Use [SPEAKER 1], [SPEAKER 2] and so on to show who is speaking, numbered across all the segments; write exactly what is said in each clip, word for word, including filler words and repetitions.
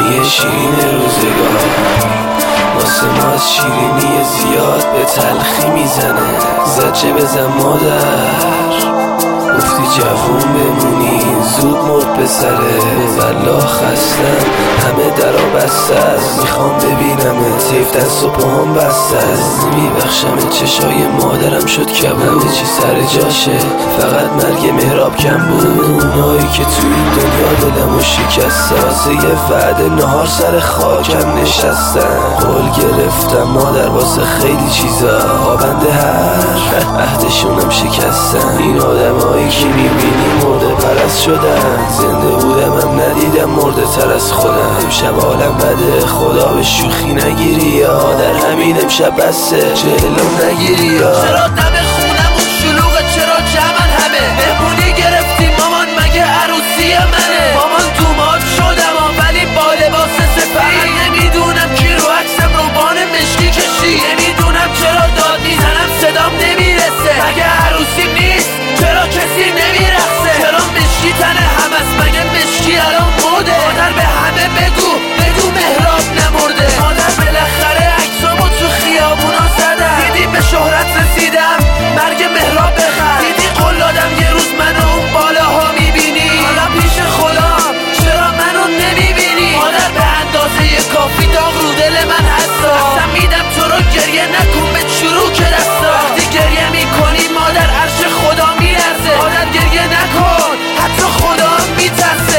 [SPEAKER 1] شیرینی شیرین روزگار واسه ما شیرینی زیاد به تلخی میزنه. زجه بزن مادر گفتی جوون بمونی زود مرد پسره. والله خستم همه درا بسته است میخوام ببینمه سیف دست و پاهم بسته است. میبخشم چشای مادرم شد کبود همه چی سر جاشه فقط مرگ مهراب کم بود. اونایی که توی دنیا دلمو شکستن واسه یه وعده نهار سر خاکم نشستن. قول گرفتم مادر واسه خیلی چیزا آبنده هر عهدشونم شکستن. این آدمایی که میبینی مرده پرست شدن زنده بودم هم ندیدم مرده تر از خودم. امشب عالم بده خدا به شوخی نگیری یا در همین امشب بسته جلوم نگیری یا
[SPEAKER 2] چرا دم خونمون شلوغه چرا جمعن همه مهمونی گرفتیم مامان مگه عروسی منه. مامان دومات شدم ولی با لباس سفید نمیدونم کی رو عکسم روبان مشکی کشی. نمیدونم چرا داد میزنم صدام نمیرسه مگه عروسیم نیست چرا کسی نمیرقصه. چرا مشکی تنه هم است مگه مشکی الان موده. مادر به همه بگو بگو مهراب نمرده. مادر بالاخره عکسامو تو خیابونا زدم دیدی به شهرت رسیدم مرگ مهراب بخر. دیدی قول دادم یه روز منو اون بالاها میبینی حالا پیش خودم چرا منو نمیبینی. مادر به اندازه کافی داغ رو دل من هستا اصلا میدم تو رو گریه نکن به چروک دستا. وقتی گریه میکنی مادر عرش خدا میلرزه. مادر گریه نکن حتی خدا هم میترسه.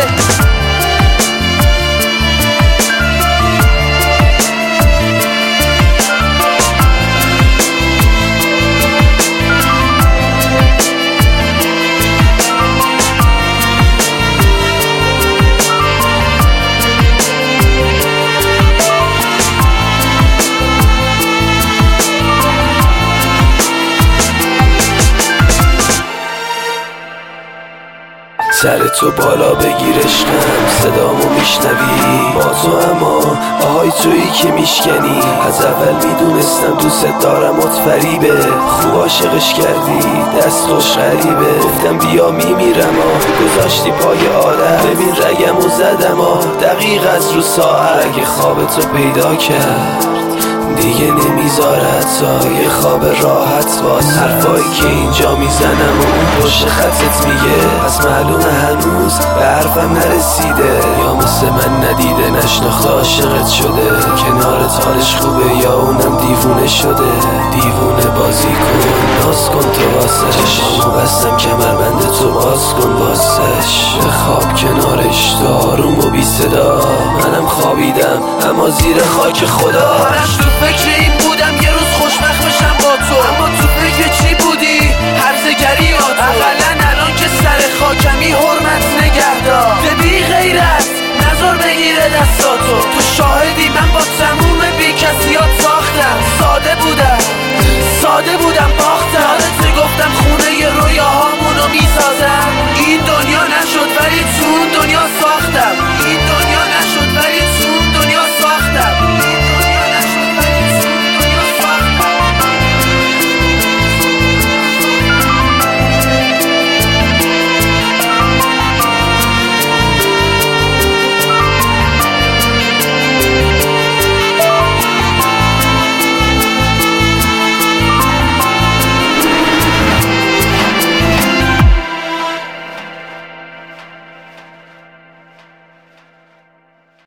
[SPEAKER 1] سر تو بالا بگیر عشقم صدامو میشنوی با تو اما آهای تویی که میشکنی. از اول میدونستم دوست دارم ات فریبه خوب عاشقش کردی دست خوش غریبه. گفتم بیا میمیرم آ گذاشتی پای آدم ببین رگمو زدم آ دقیق از رو ساعت. اگه خواب تو پیدا کرد دیگه نمیذارد تا یه خواب راحت باز. حرفایی که اینجا میزنم و اون پشت خطت میگه پس معلومه هنوز به حرفم نرسیده یا مثل من ندیده نشناخته عاشقت شده. کنارت حالش خوبه یا اونم دیوونه شده. دیوونه بازی کن ناز کن تو واسه چشمامو بستم کمربند تو باز کن واسش. به خواب کنارش تو آروم و بی صدا منم خوابیدم اما زیر خاک خدا.
[SPEAKER 2] فکر این بودم یه روز خوشبخت بشم با تو اما تو فکر چی بودی؟ هرزگری یا تو؟ اقلن الان که سر خاکمی حرمت نگهدار. ببی غیرت